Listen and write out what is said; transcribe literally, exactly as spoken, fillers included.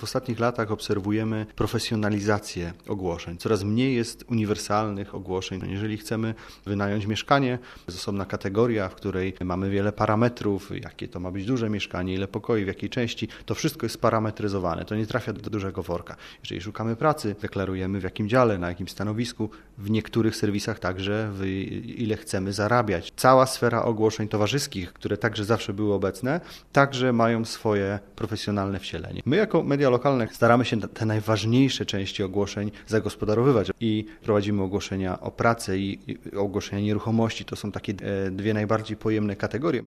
W ostatnich latach obserwujemy profesjonalizację ogłoszeń. Coraz mniej jest uniwersalnych ogłoszeń. Jeżeli chcemy wynająć mieszkanie, jest osobna kategoria, w której mamy wiele parametrów, jakie to ma być duże mieszkanie, ile pokoi, w jakiej części, to wszystko jest sparametryzowane. To nie trafia do dużego worka. Jeżeli szukamy pracy, deklarujemy w jakim dziale, na jakim stanowisku, w niektórych serwisach także w ile chcemy zarabiać. Cała sfera ogłoszeń towarzyskich, które także zawsze były obecne, także mają swoje profesjonalne wcielenie. My jako media lokalne staramy się te najważniejsze części ogłoszeń zagospodarowywać i prowadzimy ogłoszenia o pracę i ogłoszenia nieruchomości. To są takie dwie najbardziej pojemne kategorie.